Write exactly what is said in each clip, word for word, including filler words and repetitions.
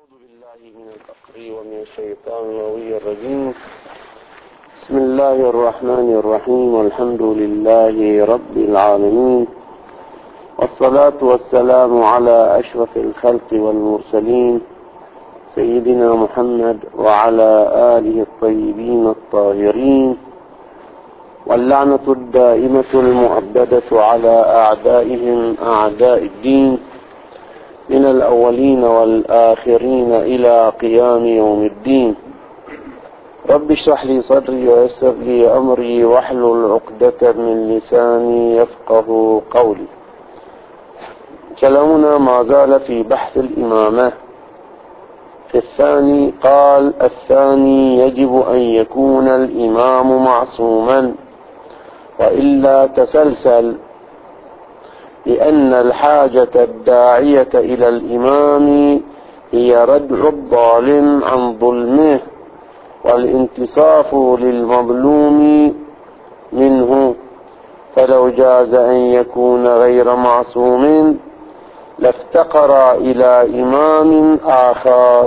أعوذ بالله من الفقر ومن الشيطان اللعين الرجيم. بسم الله الرحمن الرحيم، والحمد لله رب العالمين، والصلاة والسلام على أشرف الخلق والمرسلين سيدنا محمد وعلى آله الطيبين الطاهرين، واللعنة الدائمة المؤبدة على أعدائهم أعداء الدين من الأولين والآخرين إلى قيام يوم الدين. رب اشرح لي صدري ويسر لي أمري واحلل عقدة من لساني يفقه قولي. كلامنا ما زال في بحث الإمامة. في الثاني قال: الثاني يجب أن يكون الإمام معصوما وإلا تسلسل، لأن الحاجة الداعية إلى الإمام هي ردع الظالم عن ظلمه والانتصاف للمظلوم منه، فلو جاز أن يكون غير معصوم لافتقر إلى إمام آخر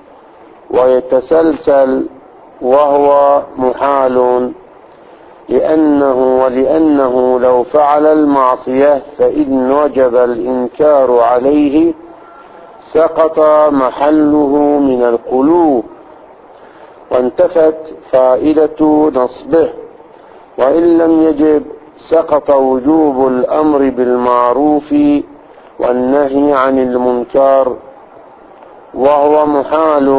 ويتسلسل، وهو محال، لأنه ولأنه لو فعل المعصية فإن وجب الإنكار عليه سقط محله من القلوب وانتفت فائدة نصبه، وإن لم يجب سقط وجوب الأمر بالمعروف والنهي عن المنكر، وهو محال،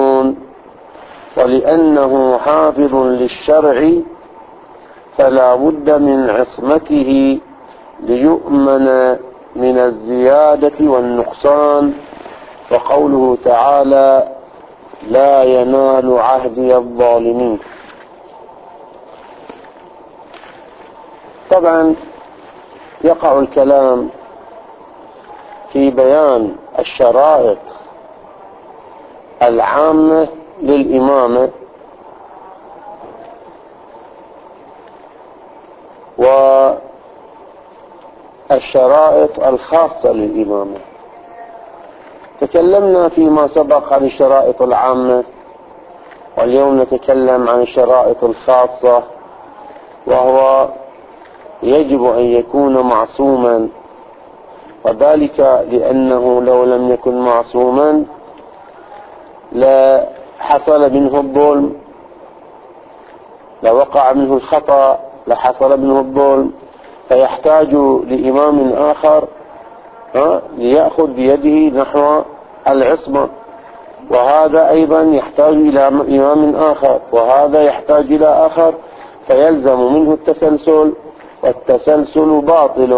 ولأنه حافظ للشرع فلا بد من عصمته ليؤمن من الزيادة والنقصان. وقوله تعالى: لا ينال عهدي الظالمين. طبعا يقع الكلام في بيان الشرائط العامة للإمامة والشرائط الخاصة للإمامة. تكلمنا فيما سبق عن الشرائط العامة، واليوم نتكلم عن الشرائط الخاصة، وهو يجب أن يكون معصوما، وذلك لأنه لو لم يكن معصوما لا حصل منه الظلم، لوقع منه الخطأ لحصل منه الظلم، فيحتاج لإمام آخر ليأخذ بيده نحو العصمة، وهذا أيضا يحتاج إلى إمام آخر، وهذا يحتاج إلى آخر، فيلزم منه التسلسل، والتسلسل باطل.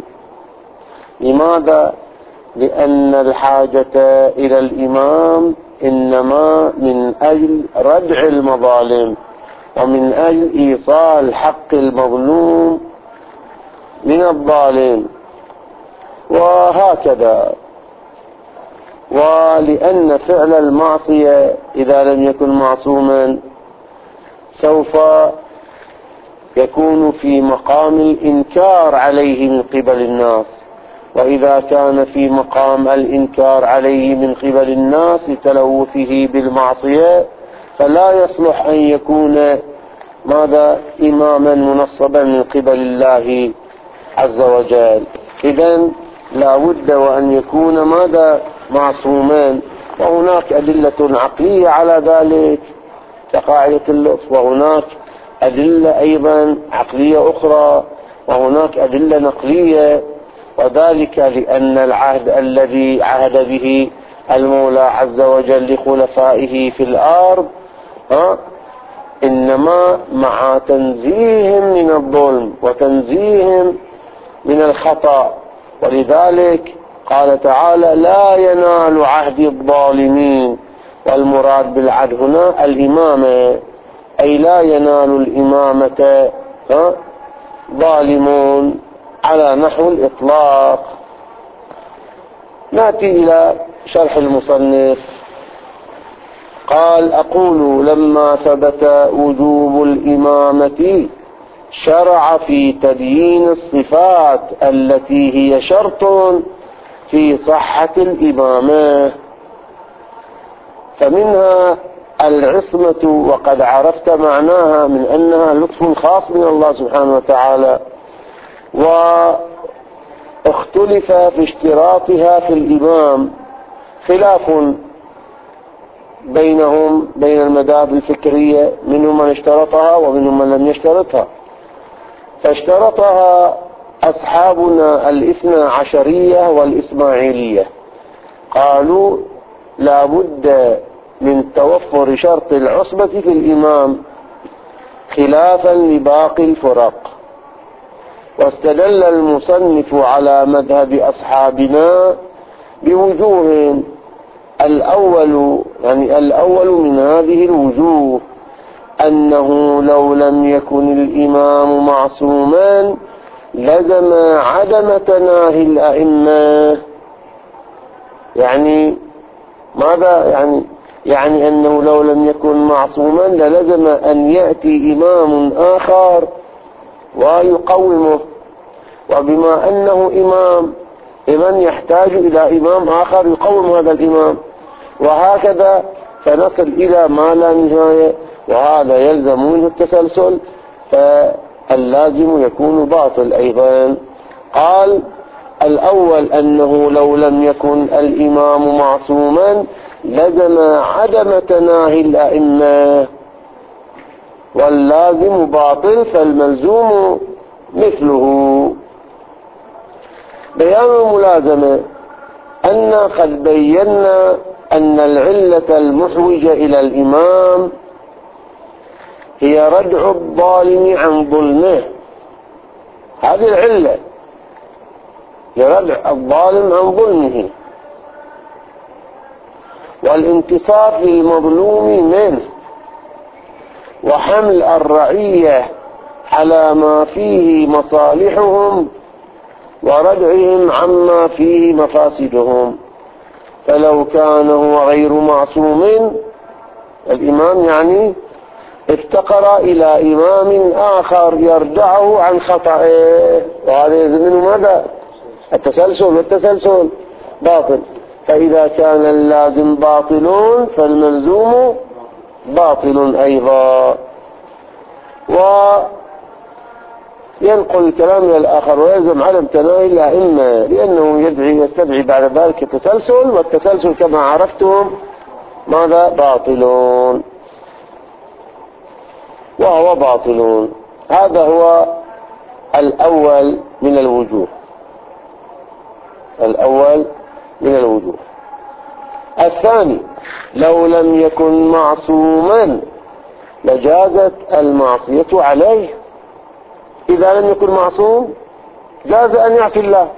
لماذا؟ لأن الحاجة إلى الإمام إنما من أجل ردع المظالم، ومن أجل إيصال حق المظلوم من الظالم، وهكذا. ولأن فعل المعصية إذا لم يكن معصوما سوف يكون في مقام الإنكار عليه من قبل الناس، وإذا كان في مقام الإنكار عليه من قبل الناس لتلوثه بالمعصية فلا يصلح أن يكون ماذا إماما منصبا من قبل الله عز وجل. إذن لا بد وأن يكون ماذا معصوما، وهناك أدلة عقلية على ذلك كقاعدة اللطف، وهناك أدلة أيضا عقلية أخرى، وهناك أدلة نقلية، وذلك لأن العهد الذي عهد به المولى عز وجل لخلفائه في الأرض ها إنما مع تنزيهم من الظلم وتنزيهم من الخطأ، ولذلك قال تعالى: لا ينال عهد الظالمين. والمراد بالعهد هنا الإمامة، أي لا ينال الإمامة ظالمون على نحو الإطلاق. نأتي إلى شرح المصنف. قال: أقول لما ثبت وجوب الإمامة شرع في تبيين الصفات التي هي شرط في صحة الإمامة. فمنها العصمة، وقد عرفت معناها من أنها لطف خاص من الله سبحانه وتعالى. واختلف في اشتراطها في الإمام، خلاف بينهم بين المذاهب الفكرية، منهم من اشترطها ومنهم من لم يشترطها. فاشترطها أصحابنا الاثنى عشرية والإسماعيلية، قالوا لا بد من توفر شرط العصبة في الإمام خلافا لباقي الفرق. واستدل المصنف على مذهب أصحابنا بوجوه. الأول يعني الأول من هذه الوجوه أنه لو لم يكن الإمام معصوما لزم عدم تناهي الأئمة. يعني ماذا يعني؟ يعني أنه لو لم يكن معصوما للزم أن يأتي إمام آخر ويقومه، وبما أنه إمام إذن يحتاج إلى إمام آخر يقوم هذا الإمام، وهكذا فنصل إلى ما لا نهاية، وهذا يلزم منه التسلسل، فاللازم يكون باطل أيضا. قال الأول أنه لو لم يكن الإمام معصوما لزم عدم تناهي الأئمة، واللازم باطل فالملزوم مثله. بيان الملازمة أن قد بينا أن العلة المحوجة إلى الإمام هي ردع الظالم عن ظلمه. هذه العلة لردع الظالم عن ظلمه، والانتصار للمظلوم منه، وحمل الرعية على ما فيه مصالحهم، وردعهم عما فيه مفاسدهم. فلو كان هو غير معصوم الإمام يعني افتقر إلى إمام آخر يردعه عن خطأه، وهذا يلزم ماذا؟ التسلسل، والتسلسل باطل. فإذا كان اللازم باطل فالملزوم باطل أيضا. وينقل الكلام إلى الآخر ويلزم عدم تناهي الأئمة، لأنه يدعي يستدعي بعد ذلك التسلسل، والتسلسل كما عرفتم ماذا؟ باطل، وهو باطل. هذا هو الأول من الوجوه، الأول من الوجوه. الثاني لو لم يكن معصوما لجازت المعصية عليه. إذا لم يكن معصوم جاز أن يعصي الله،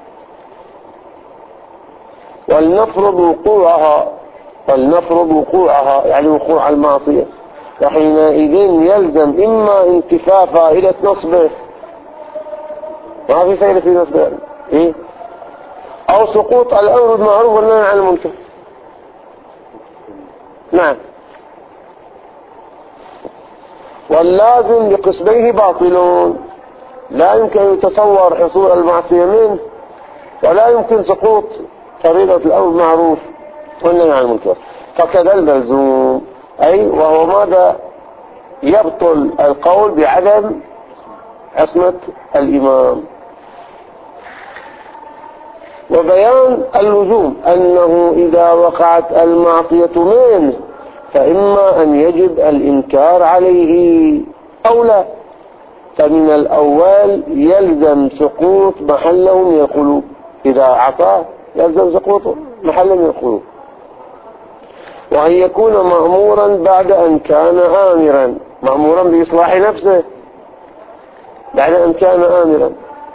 ولنفرض وقوعها، ولنفرض وقوعها يعني وقوع المعصية، وحينئذ يلزم إما انتفاء فائدة نصبه، ما في فائدة في نصبه إيه؟ أو سقوط الأمر بالمعروف والنهي عن المنكر. نعم. واللازم بقسميه باطل، لا يمكن يتصور حصول المعصية منه، ولا يمكن سقوط فريضة الأمر بالمعروف والنهي عن المنكر. فكذا الملزوم، أي وهو ماذا؟ يبطل القول بعدم عصمة الإمام. وبيان اللزوم أنه إذا وقعت المعصية منه فإما أن يجب الإنكار عليه أو لا. فمن الأول يلزم سقوط محله من القلوب، إذا عصى يلزم سقوط محله من القلوب، وأن يكون مأمورا بعد أن كان آمرا، مأمورا بإصلاح نفسه بعد أن كان آمرا.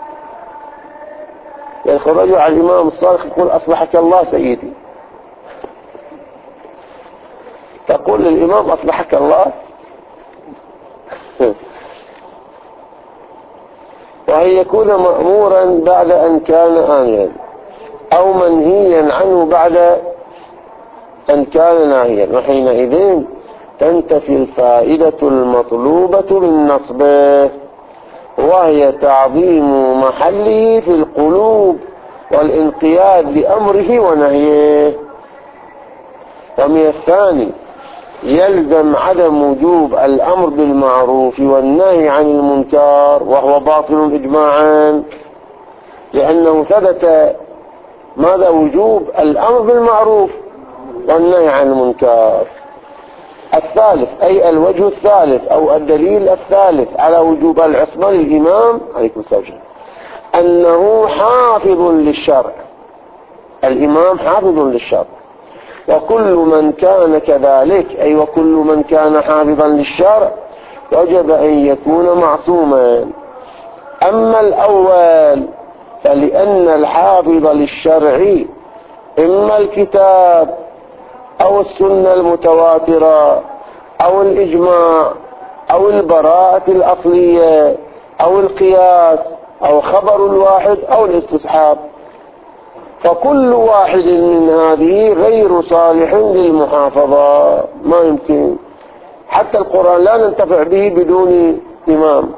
يخرج على الإمام الصالح يقول أصلحك الله سيدي، تقول للإمام أصلحك الله. وأن يكون مأمورا بعد أن كان آمرا، أو منهيا عنه بعد أن كان ناهيا، وحينئذ تنتفي الفائدة المطلوبة من نصبه، وهي تعظيم محله في القلوب والانقياد لأمره ونهيه. ومن الثاني يلزم عدم وجوب الأمر بالمعروف والنهي عن المنكر، وهو باطل إجماعا، لأنه ثبت ماذا؟ وجوب الأمر بالمعروف والنهي عن المنكر. الثالث أي الوجه الثالث أو الدليل الثالث على وجوب العصمة للإمام عليكم السلام أنه حافظ للشرع. الإمام حافظ للشرع، وكل من كان كذلك أي وكل من كان حافظا للشرع وجب أن يكون معصوما. أما الأول فلأن الحافظ للشرع إما الكتاب أو السنة المتواترة أو الإجماع أو البراءة الأصلية أو القياس أو خبر الواحد أو الاستصحاب، فكل واحد من هذه غير صالح للمحافظة. ما يمكن، حتى القرآن لا ننتفع به بدون إمام،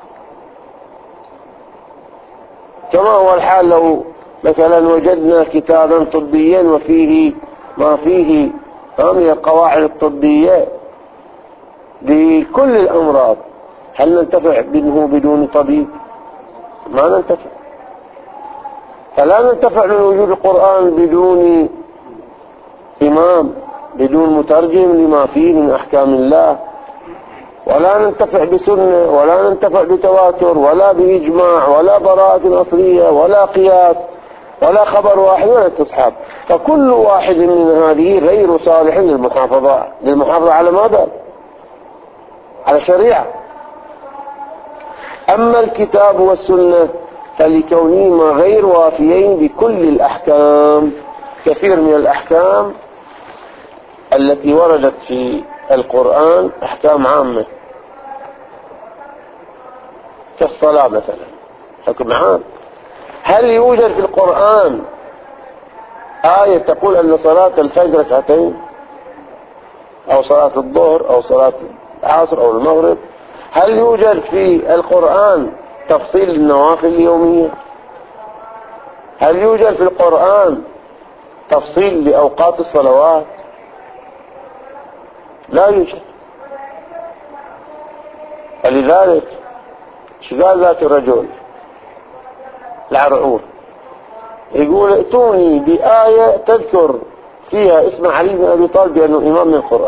كما هو الحال لو مثلا وجدنا كتابا طبيا وفيه ما فيه من القواعد الطبية لكل الأمراض، هل ننتفع منه بدون طبيب؟ ما ننتفع. فلا ننتفع من وجود القرآن بدون إمام، بدون مترجم لما فيه من أحكام الله، ولا ننتفع بسنة، ولا ننتفع بتواتر، ولا بإجماع، ولا براءة أصلية، ولا قياس، ولا خبر واحد، ولا استصحاب. فكل واحد من هذه غير صالح للمحافظة للمحافظة على ماذا؟ على الشريعة. أما الكتاب والسنة فلكونهما غير وافيين بكل الأحكام. كثير من الأحكام التي وردت في القرآن أحكام عامة، كالصلاة مثلا حكم عام. هل يوجد في القرآن آية تقول أن صلاة الفجر ركعتين أو صلاة الظهر أو صلاة العصر أو المغرب؟ هل يوجد في القرآن تفصيل النوافل اليومية؟ هل يوجد في القرآن تفصيل لأوقات الصلوات؟ لا يوجد. فلذلك شقال ذات الرجل العرعور يقول ائتوني بآية تذكر فيها اسم علي بن أبي طالب بأنه إمام من القرآن.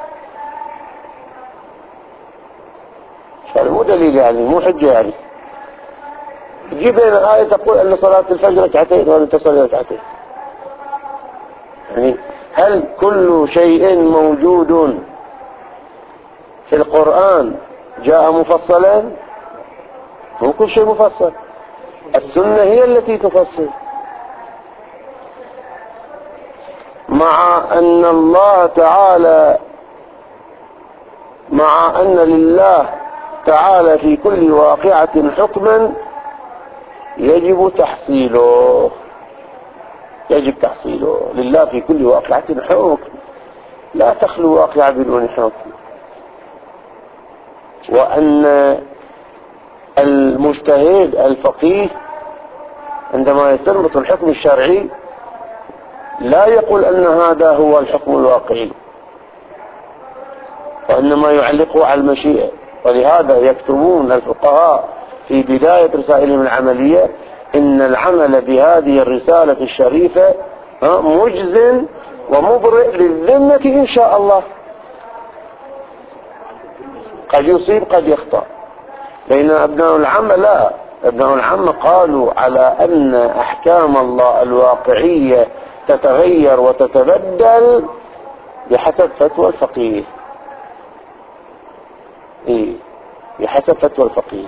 مو دليل يعني، مو حجة يعني. تجيب لنا آية تقول أن صلاة الفجر ركعتين وأن تصلي ركعتين. يعني هل كل شيء موجود في القرآن جاء مفصلا؟ مو كل شيء مفصل. السنة هي التي تفصل. مع أن الله تعالى مع أن لله تعالى في كل واقعة حكما يجب تحصيله يجب تحصيله لله في كل واقعة حكم، لا تخلو واقعة بدون حكم. وأن المجتهد الفقيه عندما يستنبط الحكم الشرعي لا يقول أن هذا هو الحكم الواقعي، وإنما يعلقه على المشيئة. ولهذا يكتبون الفقهاء في بداية رسائلهم العملية إن العمل بهذه الرسالة الشريفة مجز ومبرئ للذمة إن شاء الله. قد يصيب قد يخطأ. بين أبناء العامة لا، أبناء العامة قالوا على أن أحكام الله الواقعية تتغير وتتبدل بحسب فتوى الفقيه. إيه؟ بحسب فتوى الفقيه.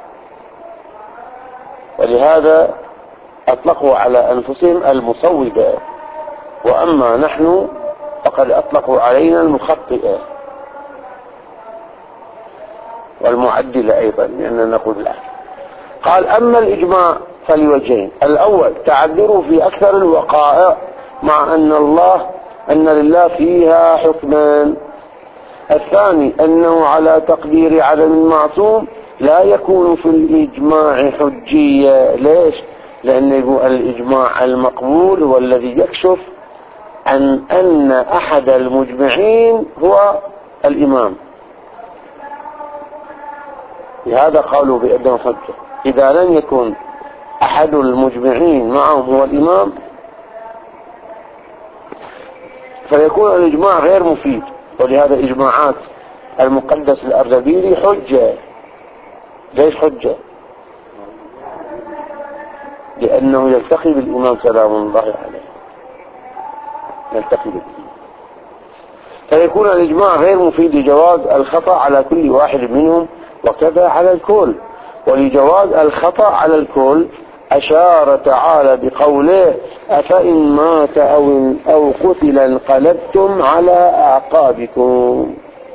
ولهذا أطلقوا على أنفسهم المصوبة، وأما نحن فقد أطلقوا علينا المخطئة والمعدلة أيضا، لأننا نقول لا. قال أما الإجماع فلوجهين: الأول تعذره في أكثر الوقائع مع أن الله أن لله فيها حكمان. الثاني أنه على تقدير عدم المعصوم لا يكون في الإجماع حجية. ليش؟ لأن الإجماع المقبول هو الذي يكشف عن أن أحد المجمعين هو الإمام. لهذا قالوا بأنه حجة. إذا لم يكن أحد المجمعين معهم هو الإمام فيكون الإجماع غير مفيد. ولهذا إجماعات المقدس الأردبيلي حجة. ليش حجة؟ لأنه يلتقي بالإمام سلام الله عليه، يلتقي بالإمام، فيكون الإجماع غير مفيد لجواز الخطأ على كل واحد منهم، وكذا على الكل. ولجواز الخطأ على الكل أشار تعالى بقوله: أفإن مات أو, أو قتل انقلبتم على أعقابكم.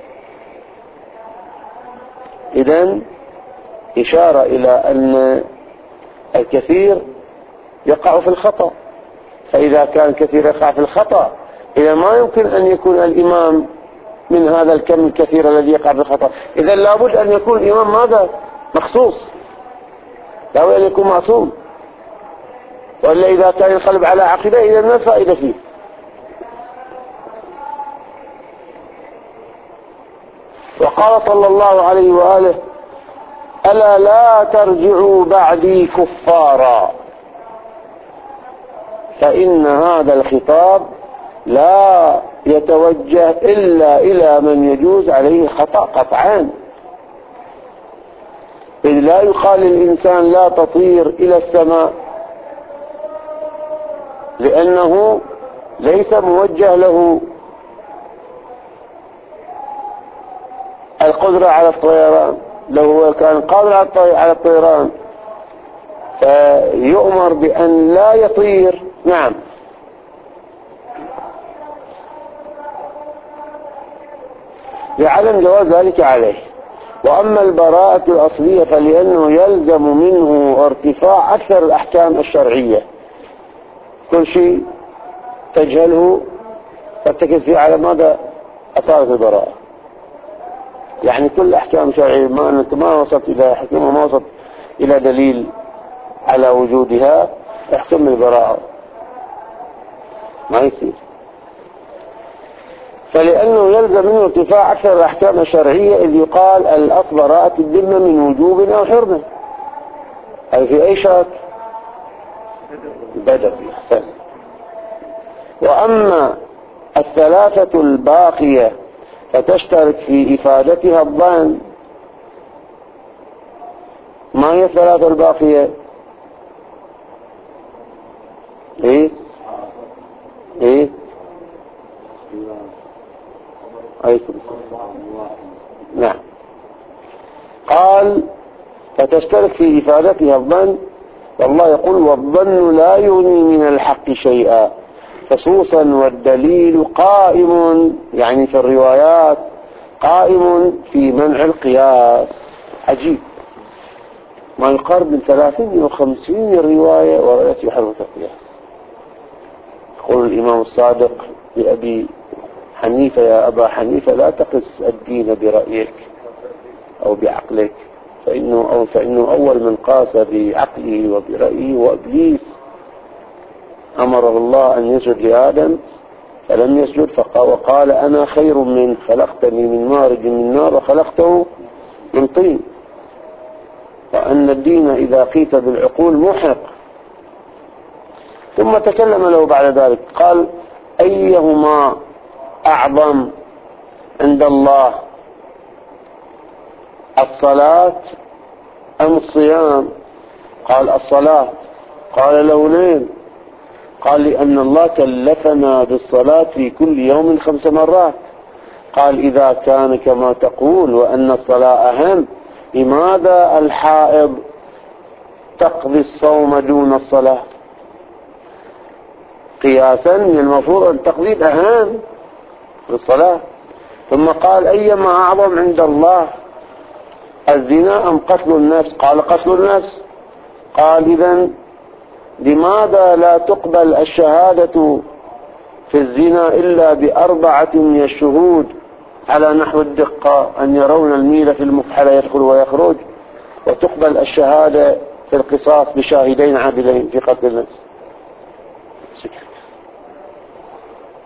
إذن إشارة إلى أن الكثير يقع في الخطأ، فإذا كان كثير يقع في الخطأ إذا ما يمكن أن يكون الإمام من هذا الكم الكثير الذي يقع في الخطأ. إذا لابد أن يكون الإمام ماذا؟ مخصوص، لابد أن يكون معصوم، وإلا إذا كان ينقلب على عقيدة إذا ما فائدة فيه. وقال صلى الله عليه وآله: ألا لا ترجعوا بعدي كفارا. فإن هذا الخطاب لا يتوجه إلا إلى من يجوز عليه خطأ قطعا، إذ لا يقال للإنسان لا تطير إلى السماء، لأنه ليس موجه له القدرة على الطيران. لو هو كان قادر على الطيران فيؤمر بأن لا يطير. نعم. لعدم جواز ذلك عليه. وأما البراءة الأصلية فلأنه يلزم منه ارتفاع أكثر الأحكام الشرعية. كل شيء تجهله ترتكز فيه على ماذا أصالة البراءة. يعني كل أحكام شرعية ما أنت ما وصلت إلى حكمة ما وصلت إلى دليل على وجودها احكم البراءة، ما يصير. فلأنه يلزم منه ارتفاع أكثر الأحكام الشرعية، إذ يقال الأصل براءة الذمة من وجوب أو حرمة. أي في أي شرط؟ بدأ في أحسن. وأما الثلاثة الباقية فتشترك في إفادتها الظن. ما هي الثلاثة الباقية؟ إيه إيه عليكم السلام. نعم. قال فتشترك في إفادتها الظن، والله يقول: والظن لا يغني من الحق شيئا، خصوصا والدليل قائم، يعني في الروايات قائم في منع القياس. عجيب، ما يقارب من ثلاثين وخمسين رواية ورأيت يحرمة القياس. يقول الإمام الصادق لأبي حنيفة: يا أبا حنيفة لا تقس الدين برأيك أو بعقلك، فإنه, أو فإنه أول من قاس بعقله وبرأيه وإبليس. أمره الله أن يسجد لآدم فلم يسجد، وقال: أنا خير منه، خلقتني من مارج من نار وخلقته من طين. وأن الدين إذا قيس بالعقول محق. ثم تكلم له بعد ذلك قال: أيهما أعظم عند الله، الصلاة أم الصيام؟ قال: الصلاة. قال: له ليه؟ قال: لأن الله كلفنا بالصلاة في كل يوم خمس مرات. قال: إذا كان كما تقول وأن الصلاة أهم، لماذا الحائض تقضي الصوم دون الصلاة؟ قياسا المفروض أن تقضي أهم بالصلاة. ثم قال: أيما أعظم عند الله، الزنا أم قتل النفس؟ قال: قتل النفس. قال: إذن لماذا لا تقبل الشهادة في الزنا إلا بأربعة من الشهود على نحو الدقة، أن يرون الميل في المفحلة يدخل ويخرج، وتقبل الشهادة في القصاص بشاهدين عادلين في قتل النفس؟ سكت.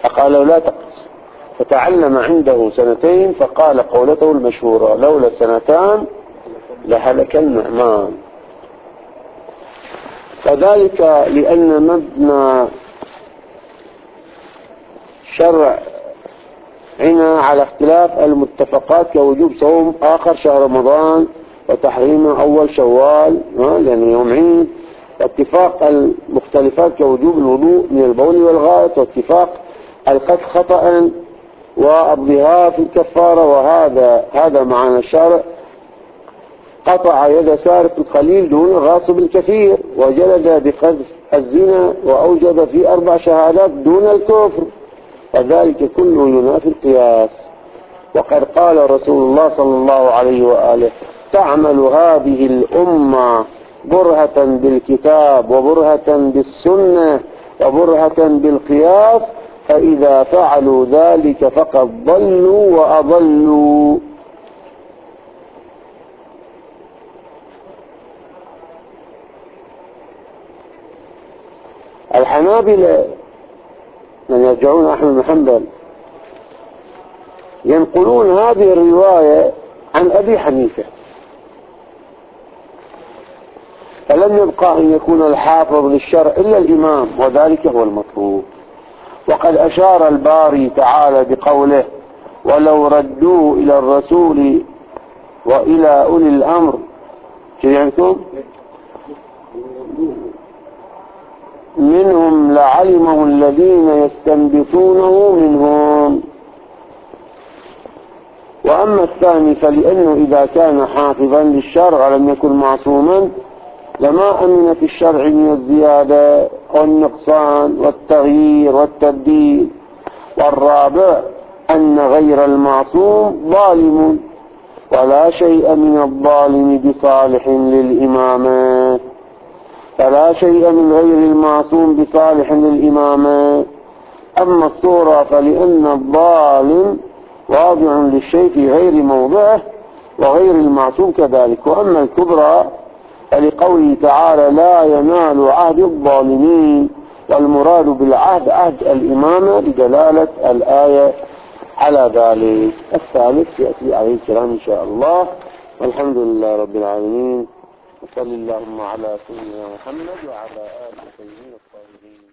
فقال له لا تقص، فتعلم عنده سنتين، فقال قولته المشهورة: لولا سنتان لهلك النعمان. وذلك لأن مبنى شرعنا على اختلاف المتفقات كوجوب صوم آخر شهر رمضان وتحريم أول شوال لأنه يوم عيد، واتفاق المختلفات كوجوب الوضوء من البول والغائط، واتفاق القتل خطأ والظهار في الكفارة. وهذا هذا معنى الشارع: قطع يد سارق القليل دون غاصب الكثير، وجلد بقذف الزنا، وأوجب في أربع شهادات دون الكفر، وذلك كله ينافي القياس. وقد قال رسول الله صلى الله عليه وآله: تعمل هذه الأمة برهة بالكتاب وبرهة بالسنة وبرهة بالقياس، فإذا فعلوا ذلك فقد ضلوا وأضلوا. الحنابلة من يرجعون أحمد بن حنبل ينقلون هذه الرواية عن أبي حنيفة، فلم يبقى أن يكون الحافظ للشرع إلا الإمام، وذلك هو المطلوب. وقد أشار الباري تعالى بقوله: ولو ردوه إلى الرسول وإلى أولي الأمر شرعتم منهم لعلمه الذين يستنبطونه منهم. وأما الثاني فلأنه إذا كان حافظا للشرع لم يكن معصوما لما أمن في الشرع من الزيادة والنقصان والتغيير والتبديل. والرابع أن غير المعصوم ظالم، ولا شيء من الظالم بصالح للإمامة، فلا شيء من غير المعصوم بصالح للإمامة. أما الصورة فلأن الظالم واضع للشيء في غير موضعه، وغير المعصوم كذلك. وأما الكبرى فلقوله تعالى: لا ينال عهد الظالمين، والمراد بالعهد عهد الإمامة بدلالة الآية على ذلك. الثالث يأتي عليه الكلام إن شاء الله، والحمد لله رب العالمين، وصلى اللهم على سيدنا محمد وعلى آله وصحبه الطاهرين.